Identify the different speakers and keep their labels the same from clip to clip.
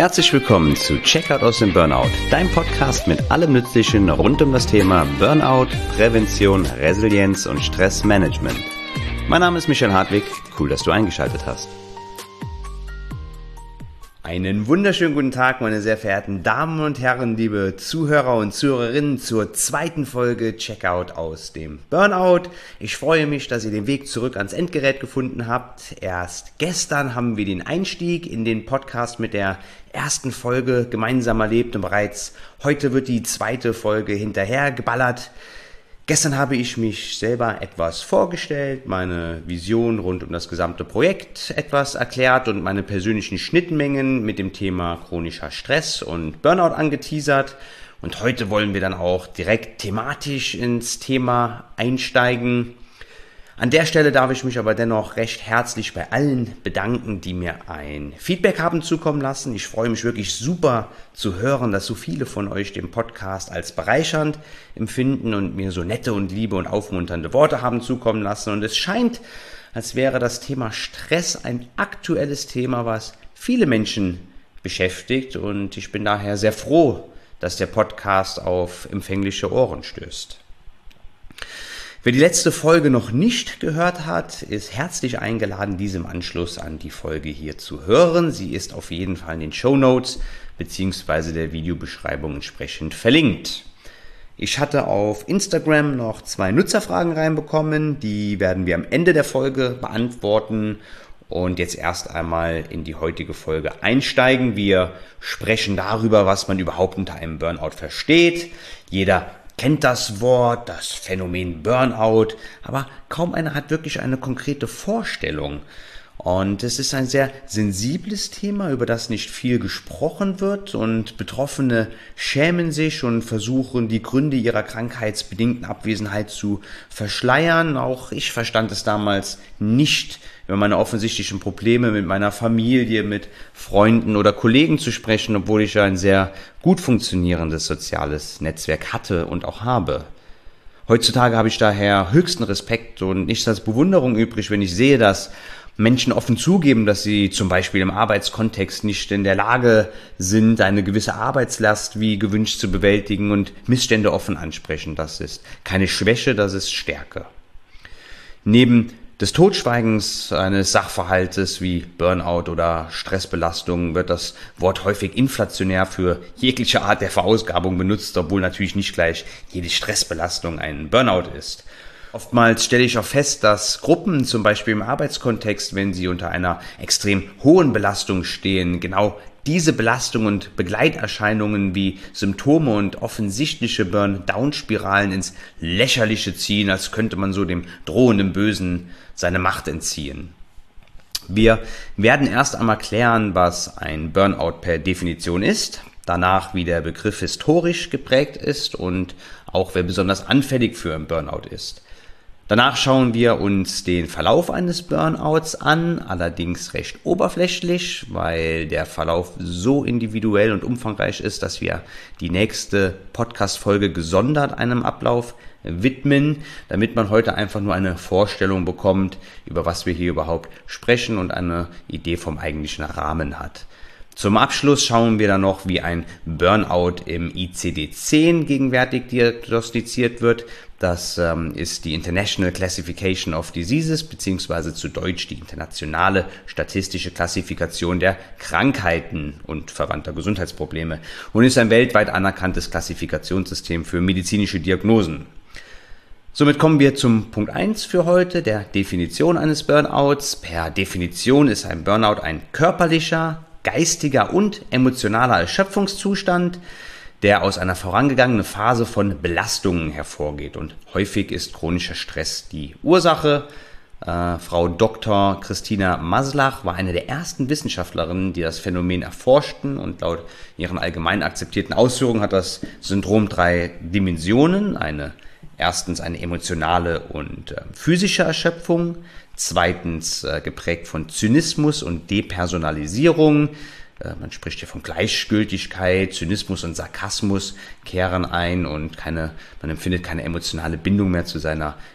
Speaker 1: Herzlich willkommen zu Checkout aus dem Burnout, dein Podcast mit allem Nützlichen rund um das Thema Burnout, Prävention, Resilienz und Stressmanagement. Mein Name ist Michael Hartwig, cool, dass du eingeschaltet hast. Einen wunderschönen guten Tag, meine sehr verehrten Damen und Herren, liebe Zuhörer und Zuhörerinnen, zur zweiten Folge Checkout aus dem Burnout. Ich freue mich, dass ihr den Weg zurück ans Endgerät gefunden habt. Erst gestern haben wir den Einstieg in den Podcast mit der ersten Folge gemeinsam erlebt und bereits heute wird die zweite Folge hinterher geballert. Gestern habe ich mich selber etwas vorgestellt, meine Vision rund um das gesamte Projekt etwas erklärt und meine persönlichen Schnittmengen mit dem Thema chronischer Stress und Burnout angeteasert. Und heute wollen wir dann auch direkt thematisch ins Thema einsteigen. An der Stelle darf ich mich aber dennoch recht herzlich bei allen bedanken, die mir ein Feedback haben zukommen lassen. Ich freue mich wirklich super zu hören, dass so viele von euch den Podcast als bereichernd empfinden und mir so nette und liebe und aufmunternde Worte haben zukommen lassen. Und es scheint, als wäre das Thema Stress ein aktuelles Thema, was viele Menschen beschäftigt. Und ich bin daher sehr froh, dass der Podcast auf empfängliche Ohren stößt. Wer die letzte Folge noch nicht gehört hat, ist herzlich eingeladen, diese im Anschluss an die Folge hier zu hören. Sie ist auf jeden Fall in den Shownotes bzw. der Videobeschreibung entsprechend verlinkt. Ich hatte auf Instagram noch 2 Nutzerfragen reinbekommen, die werden wir am Ende der Folge beantworten und jetzt erst einmal in die heutige Folge einsteigen. Wir sprechen darüber, was man überhaupt unter einem Burnout versteht. Jeder kennt das Wort, das Phänomen Burnout, aber kaum einer hat wirklich eine konkrete Vorstellung. Und es ist ein sehr sensibles Thema, über das nicht viel gesprochen wird und Betroffene schämen sich und versuchen, die Gründe ihrer krankheitsbedingten Abwesenheit zu verschleiern. Auch ich verstand es damals nicht, über meine offensichtlichen Probleme mit meiner Familie, mit Freunden oder Kollegen zu sprechen, obwohl ich ja ein sehr gut funktionierendes soziales Netzwerk hatte und auch habe. Heutzutage habe ich daher höchsten Respekt und nichts als Bewunderung übrig, wenn ich sehe, dass Menschen offen zugeben, dass sie zum Beispiel im Arbeitskontext nicht in der Lage sind, eine gewisse Arbeitslast wie gewünscht zu bewältigen und Missstände offen ansprechen. Das ist keine Schwäche, das ist Stärke. Neben des Totschweigens eines Sachverhaltes wie Burnout oder Stressbelastung wird das Wort häufig inflationär für jegliche Art der Verausgabung benutzt, obwohl natürlich nicht gleich jede Stressbelastung ein Burnout ist. Oftmals stelle ich auch fest, dass Gruppen zum Beispiel im Arbeitskontext, wenn sie unter einer extrem hohen Belastung stehen, genau diese Belastung und Begleiterscheinungen wie Symptome und offensichtliche Burn-Down-Spiralen ins Lächerliche ziehen, als könnte man so dem drohenden Bösen seine Macht entziehen. Wir werden erst einmal klären, was ein Burnout per Definition ist, danach wie der Begriff historisch geprägt ist und auch wer besonders anfällig für ein Burnout ist. Danach schauen wir uns den Verlauf eines Burnouts an, allerdings recht oberflächlich, weil der Verlauf so individuell und umfangreich ist, dass wir die nächste Podcast-Folge gesondert einem Ablauf widmen, damit man heute einfach nur eine Vorstellung bekommt, über was wir hier überhaupt sprechen und eine Idee vom eigentlichen Rahmen hat. Zum Abschluss schauen wir dann noch, wie ein Burnout im ICD-10 gegenwärtig diagnostiziert wird. Das ist die International Classification of Diseases, beziehungsweise zu Deutsch die internationale statistische Klassifikation der Krankheiten und verwandter Gesundheitsprobleme und ist ein weltweit anerkanntes Klassifikationssystem für medizinische Diagnosen. Somit kommen wir zum Punkt 1 für heute, der Definition eines Burnouts. Per Definition ist ein Burnout ein körperlicher, geistiger und emotionaler Erschöpfungszustand, der aus einer vorangegangenen Phase von Belastungen hervorgeht. Und häufig ist chronischer Stress die Ursache. Frau Dr. Christina Maslach war eine der ersten Wissenschaftlerinnen, die das Phänomen erforschten. Und laut ihren allgemein akzeptierten Ausführungen hat das Syndrom 3 Dimensionen. Erstens eine emotionale und physische Erschöpfung. Zweitens geprägt von Zynismus und Depersonalisierung. Man spricht hier von Gleichgültigkeit, Zynismus und Sarkasmus kehren ein und man empfindet keine emotionale Bindung mehr zu seiner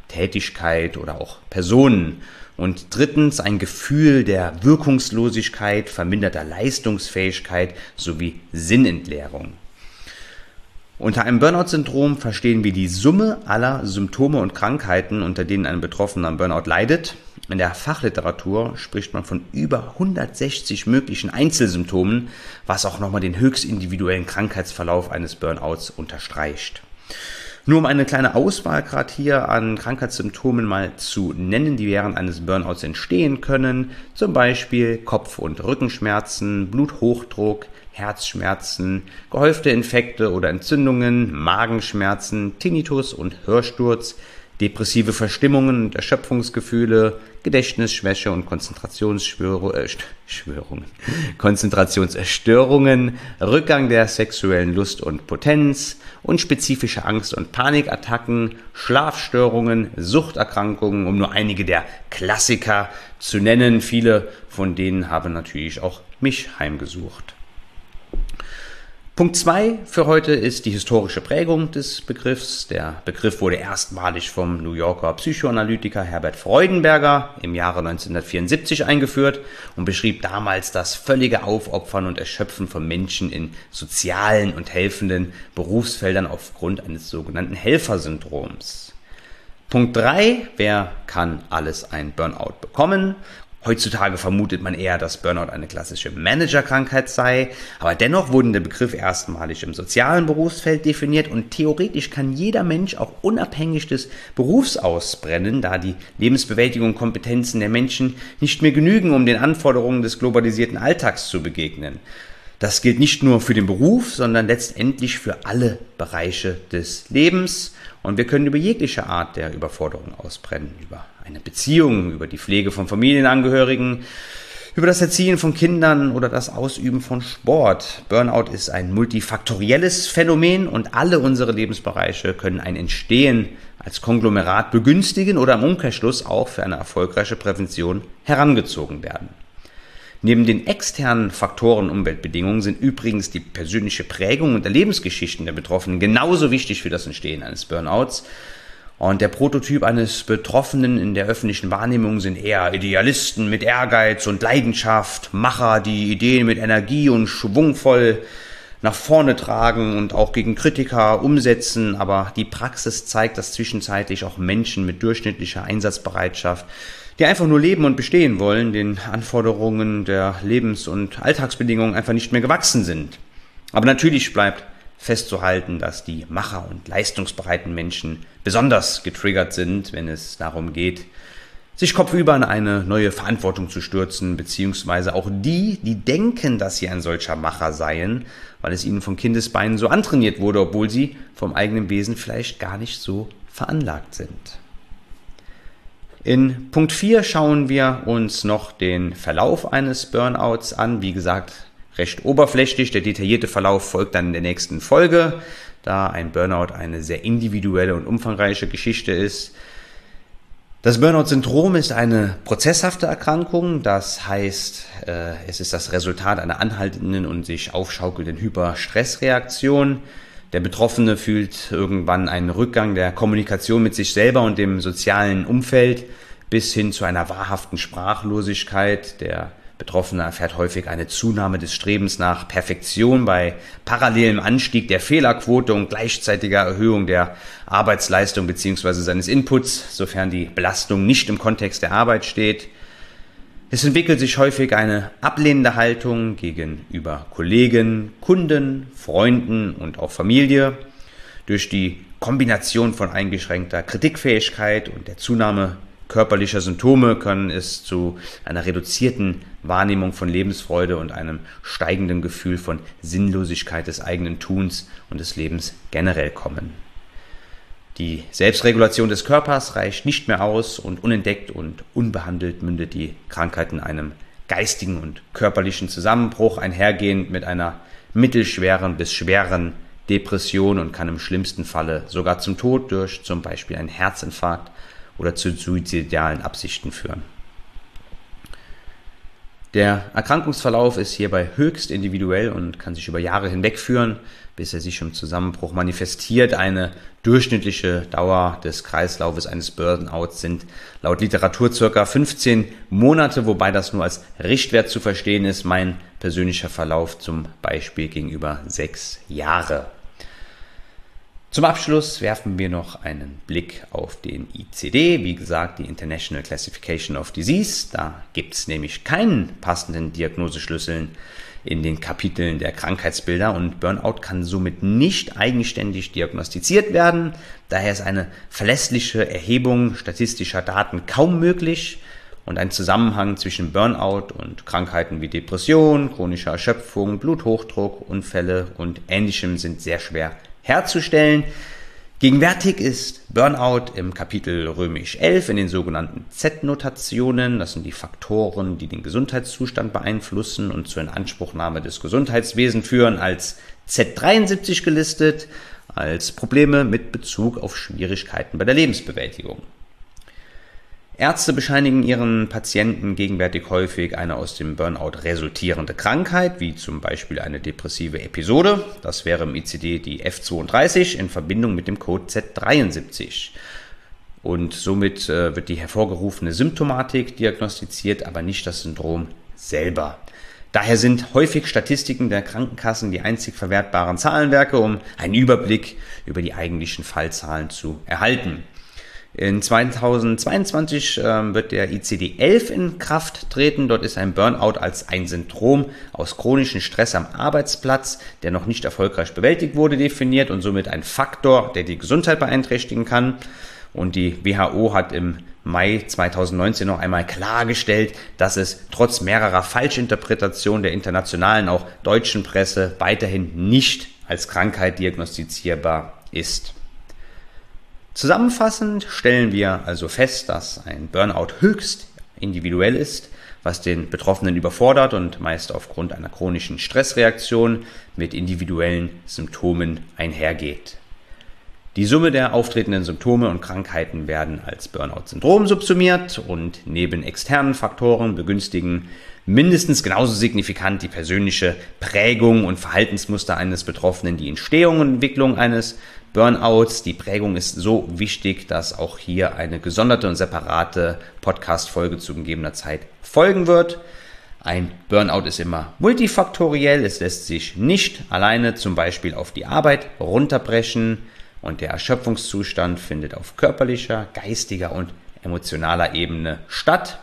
Speaker 1: Tätigkeit oder auch Personen. Und drittens ein Gefühl der Wirkungslosigkeit, verminderter Leistungsfähigkeit sowie Sinnentleerung. Unter einem Burnout-Syndrom verstehen wir die Summe aller Symptome und Krankheiten, unter denen ein Betroffener am Burnout leidet. In der Fachliteratur spricht man von über 160 möglichen Einzelsymptomen, was auch nochmal den höchst individuellen Krankheitsverlauf eines Burnouts unterstreicht. Nur um eine kleine Auswahl gerade hier an Krankheitssymptomen mal zu nennen, die während eines Burnouts entstehen können, zum Beispiel Kopf- und Rückenschmerzen, Bluthochdruck, Herzschmerzen, gehäufte Infekte oder Entzündungen, Magenschmerzen, Tinnitus und Hörsturz, depressive Verstimmungen und Erschöpfungsgefühle, Gedächtnisschwäche und Konzentrationsstörungen, Rückgang der sexuellen Lust und Potenz, unspezifische Angst- und Panikattacken, Schlafstörungen, Suchterkrankungen, um nur einige der Klassiker zu nennen. Viele von denen haben natürlich auch mich heimgesucht. Punkt 2 für heute ist die historische Prägung des Begriffs. Der Begriff wurde erstmalig vom New Yorker Psychoanalytiker Herbert Freudenberger im Jahre 1974 eingeführt und beschrieb damals das völlige Aufopfern und Erschöpfen von Menschen in sozialen und helfenden Berufsfeldern aufgrund eines sogenannten Helfersyndroms. Punkt 3, wer kann alles ein Burnout bekommen? Heutzutage vermutet man eher, dass Burnout eine klassische Managerkrankheit sei, aber dennoch wurde der Begriff erstmalig im sozialen Berufsfeld definiert und theoretisch kann jeder Mensch auch unabhängig des Berufs ausbrennen, da die Lebensbewältigung und Kompetenzen der Menschen nicht mehr genügen, um den Anforderungen des globalisierten Alltags zu begegnen. Das gilt nicht nur für den Beruf, sondern letztendlich für alle Bereiche des Lebens und wir können über jegliche Art der Überforderung ausbrennen, über eine Beziehung, über die Pflege von Familienangehörigen, über das Erziehen von Kindern oder das Ausüben von Sport. Burnout ist ein multifaktorielles Phänomen und alle unsere Lebensbereiche können ein Entstehen als Konglomerat begünstigen oder im Umkehrschluss auch für eine erfolgreiche Prävention herangezogen werden. Neben den externen Faktoren Umweltbedingungen sind übrigens die persönliche Prägung und der Lebensgeschichten der Betroffenen genauso wichtig für das Entstehen eines Burnouts. Und der Prototyp eines Betroffenen in der öffentlichen Wahrnehmung sind eher Idealisten mit Ehrgeiz und Leidenschaft, Macher, die Ideen mit Energie und schwungvoll nach vorne tragen und auch gegen Kritiker umsetzen. Aber die Praxis zeigt, dass zwischenzeitlich auch Menschen mit durchschnittlicher Einsatzbereitschaft, die einfach nur leben und bestehen wollen, den Anforderungen der Lebens- und Alltagsbedingungen einfach nicht mehr gewachsen sind. Aber natürlich bleibt festzuhalten, dass die Macher- und leistungsbereiten Menschen besonders getriggert sind, wenn es darum geht, sich kopfüber in eine neue Verantwortung zu stürzen, beziehungsweise auch die denken, dass sie ein solcher Macher seien, weil es ihnen von Kindesbeinen so antrainiert wurde, obwohl sie vom eigenen Wesen vielleicht gar nicht so veranlagt sind. In Punkt 4 schauen wir uns noch den Verlauf eines Burnouts an. Wie gesagt, recht oberflächlich. Der detaillierte Verlauf folgt dann in der nächsten Folge, da ein Burnout eine sehr individuelle und umfangreiche Geschichte ist. Das Burnout-Syndrom ist eine prozesshafte Erkrankung, das heißt, es ist das Resultat einer anhaltenden und sich aufschaukelnden Hyperstressreaktion. Der Betroffene fühlt irgendwann einen Rückgang der Kommunikation mit sich selber und dem sozialen Umfeld bis hin zu einer wahrhaften Sprachlosigkeit. Der Betroffene erfährt häufig eine Zunahme des Strebens nach Perfektion bei parallelem Anstieg der Fehlerquote und gleichzeitiger Erhöhung der Arbeitsleistung bzw. seines Inputs, sofern die Belastung nicht im Kontext der Arbeit steht. Es entwickelt sich häufig eine ablehnende Haltung gegenüber Kollegen, Kunden, Freunden und auch Familie. Durch die Kombination von eingeschränkter Kritikfähigkeit und der Zunahme körperlicher Symptome kann es zu einer reduzierten Wahrnehmung von Lebensfreude und einem steigenden Gefühl von Sinnlosigkeit des eigenen Tuns und des Lebens generell kommen. Die Selbstregulation des Körpers reicht nicht mehr aus und unentdeckt und unbehandelt mündet die Krankheit in einem geistigen und körperlichen Zusammenbruch, einhergehend mit einer mittelschweren bis schweren Depression und kann im schlimmsten Falle sogar zum Tod durch zum Beispiel einen Herzinfarkt oder zu suizidalen Absichten führen. Der Erkrankungsverlauf ist hierbei höchst individuell und kann sich über Jahre hinwegführen, bis er sich im Zusammenbruch manifestiert. Eine durchschnittliche Dauer des Kreislaufes eines Burnouts sind laut Literatur ca. 15 Monate, wobei das nur als Richtwert zu verstehen ist. Mein persönlicher Verlauf zum Beispiel ging über 6 Jahre. Zum Abschluss werfen wir noch einen Blick auf den ICD, wie gesagt, die International Classification of Disease. Da gibt es nämlich keinen passenden Diagnoseschlüssel in den Kapiteln der Krankheitsbilder und Burnout kann somit nicht eigenständig diagnostiziert werden. Daher ist eine verlässliche Erhebung statistischer Daten kaum möglich und ein Zusammenhang zwischen Burnout und Krankheiten wie Depression, chronischer Erschöpfung, Bluthochdruck, Unfälle und Ähnlichem sind sehr schwer herzustellen. Gegenwärtig ist Burnout im Kapitel römisch 11 in den sogenannten Z-Notationen, das sind die Faktoren, die den Gesundheitszustand beeinflussen und zur Inanspruchnahme des Gesundheitswesens führen, als Z73 gelistet, als Probleme mit Bezug auf Schwierigkeiten bei der Lebensbewältigung. Ärzte bescheinigen ihren Patienten gegenwärtig häufig eine aus dem Burnout resultierende Krankheit, wie zum Beispiel eine depressive Episode. Das wäre im ICD die F32 in Verbindung mit dem Code Z73. Und somit wird die hervorgerufene Symptomatik diagnostiziert, aber nicht das Syndrom selber. Daher sind häufig Statistiken der Krankenkassen die einzig verwertbaren Zahlenwerke, um einen Überblick über die eigentlichen Fallzahlen zu erhalten. In 2022 wird der ICD-11 in Kraft treten. Dort ist ein Burnout als ein Syndrom aus chronischem Stress am Arbeitsplatz, der noch nicht erfolgreich bewältigt wurde, definiert und somit ein Faktor, der die Gesundheit beeinträchtigen kann. Und die WHO hat im Mai 2019 noch einmal klargestellt, dass es trotz mehrerer Falschinterpretationen der internationalen, auch deutschen Presse weiterhin nicht als Krankheit diagnostizierbar ist. Zusammenfassend stellen wir also fest, dass ein Burnout höchst individuell ist, was den Betroffenen überfordert und meist aufgrund einer chronischen Stressreaktion mit individuellen Symptomen einhergeht. Die Summe der auftretenden Symptome und Krankheiten werden als Burnout-Syndrom subsumiert und neben externen Faktoren begünstigen mindestens genauso signifikant die persönliche Prägung und Verhaltensmuster eines Betroffenen die Entstehung und Entwicklung eines Burnouts. Die Prägung ist so wichtig, dass auch hier eine gesonderte und separate Podcast-Folge zu gegebener Zeit folgen wird. Ein Burnout ist immer multifaktoriell, es lässt sich nicht alleine zum Beispiel auf die Arbeit runterbrechen und der Erschöpfungszustand findet auf körperlicher, geistiger und emotionaler Ebene statt.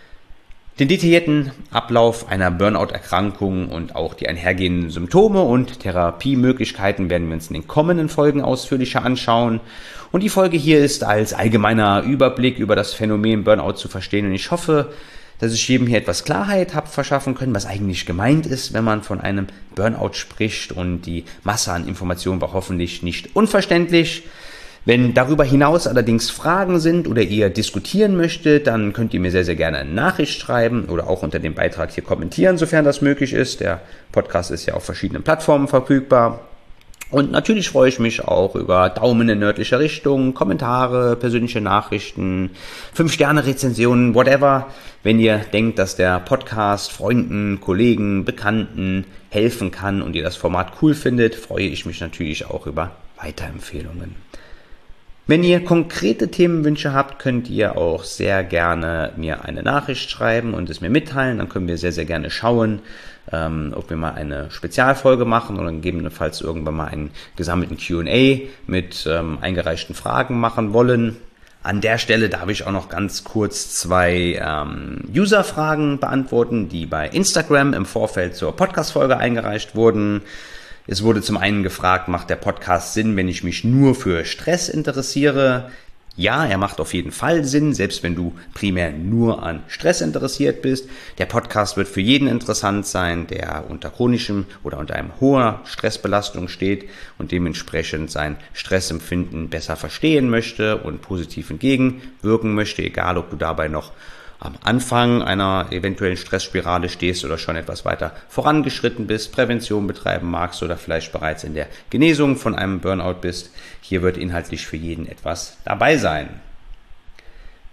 Speaker 1: Den detaillierten Ablauf einer Burnout-Erkrankung und auch die einhergehenden Symptome und Therapiemöglichkeiten werden wir uns in den kommenden Folgen ausführlicher anschauen. Und die Folge hier ist als allgemeiner Überblick über das Phänomen Burnout zu verstehen. Und ich hoffe, dass ich jedem hier etwas Klarheit habe verschaffen können, was eigentlich gemeint ist, wenn man von einem Burnout spricht. Und die Masse an Informationen war hoffentlich nicht unverständlich. Wenn darüber hinaus allerdings Fragen sind oder ihr diskutieren möchtet, dann könnt ihr mir sehr, sehr gerne eine Nachricht schreiben oder auch unter dem Beitrag hier kommentieren, sofern das möglich ist. Der Podcast ist ja auf verschiedenen Plattformen verfügbar. Und natürlich freue ich mich auch über Daumen in nördlicher Richtung, Kommentare, persönliche Nachrichten, 5-Sterne-Rezensionen, whatever. Wenn ihr denkt, dass der Podcast Freunden, Kollegen, Bekannten helfen kann und ihr das Format cool findet, freue ich mich natürlich auch über Weiterempfehlungen. Wenn ihr konkrete Themenwünsche habt, könnt ihr auch sehr gerne mir eine Nachricht schreiben und es mir mitteilen. Dann können wir sehr, sehr gerne schauen, ob wir mal eine Spezialfolge machen oder gegebenenfalls irgendwann mal einen gesammelten Q&A mit eingereichten Fragen machen wollen. An der Stelle darf ich auch noch ganz kurz 2 User-Fragen beantworten, die bei Instagram im Vorfeld zur Podcast-Folge eingereicht wurden. Es wurde zum einen gefragt, macht der Podcast Sinn, wenn ich mich nur für Stress interessiere? Ja, er macht auf jeden Fall Sinn, selbst wenn du primär nur an Stress interessiert bist. Der Podcast wird für jeden interessant sein, der unter chronischem oder unter einem hoher Stressbelastung steht und dementsprechend sein Stressempfinden besser verstehen möchte und positiv entgegenwirken möchte, egal ob du dabei noch am Anfang einer eventuellen Stressspirale stehst oder schon etwas weiter vorangeschritten bist, Prävention betreiben magst oder vielleicht bereits in der Genesung von einem Burnout bist. Hier wird inhaltlich für jeden etwas dabei sein.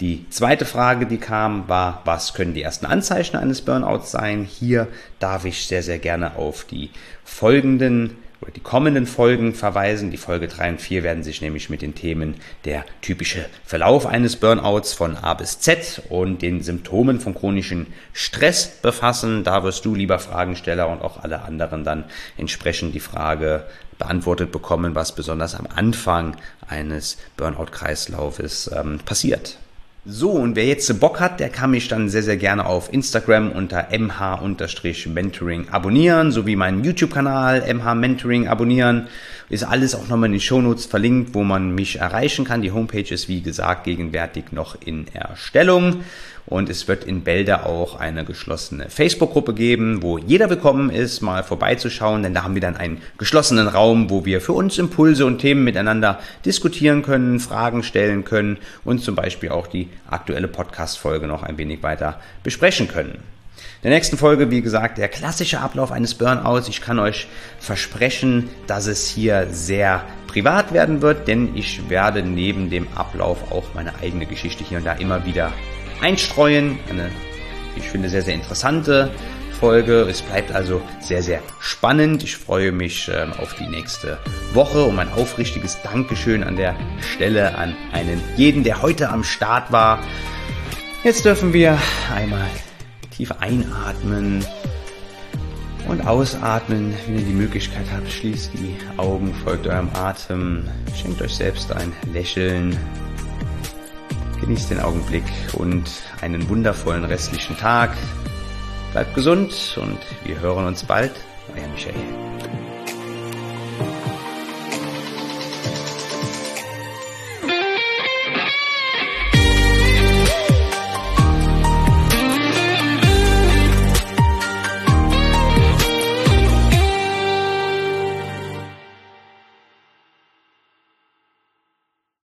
Speaker 1: Die zweite Frage, die kam, war, was können die ersten Anzeichen eines Burnouts sein? Hier darf ich sehr, sehr gerne auf die kommenden Folgen verweisen. Die Folge 3 und 4 werden sich nämlich mit den Themen der typische Verlauf eines Burnouts von A bis Z und den Symptomen von chronischem Stress befassen. Da wirst du, lieber Fragensteller, und auch alle anderen dann entsprechend die Frage beantwortet bekommen, was besonders am Anfang eines Burnout-Kreislaufes passiert. So, und wer jetzt Bock hat, der kann mich dann sehr, sehr gerne auf Instagram unter mh-mentoring abonnieren, sowie meinen YouTube-Kanal mh-mentoring abonnieren. Ist alles auch nochmal in den Shownotes verlinkt, wo man mich erreichen kann. Die Homepage ist, wie gesagt, gegenwärtig noch in Erstellung. Und es wird in Bälde auch eine geschlossene Facebook-Gruppe geben, wo jeder willkommen ist, mal vorbeizuschauen, denn da haben wir dann einen geschlossenen Raum, wo wir für uns Impulse und Themen miteinander diskutieren können, Fragen stellen können und zum Beispiel auch die aktuelle Podcast-Folge noch ein wenig weiter besprechen können. In der nächsten Folge, wie gesagt, der klassische Ablauf eines Burnouts. Ich kann euch versprechen, dass es hier sehr privat werden wird, denn ich werde neben dem Ablauf auch meine eigene Geschichte hier und da immer wieder einstreuen. Eine, ich finde, sehr, sehr interessante Folge. Es bleibt also sehr, sehr spannend. Ich freue mich auf die nächste Woche und ein aufrichtiges Dankeschön an der Stelle an einen jeden, der heute am Start war. Jetzt dürfen wir einmal tief einatmen und ausatmen. Wenn ihr die Möglichkeit habt, schließt die Augen, folgt eurem Atem, schenkt euch selbst ein Lächeln. Genießt den Augenblick und einen wundervollen restlichen Tag. Bleibt gesund und wir hören uns bald. Euer Michael.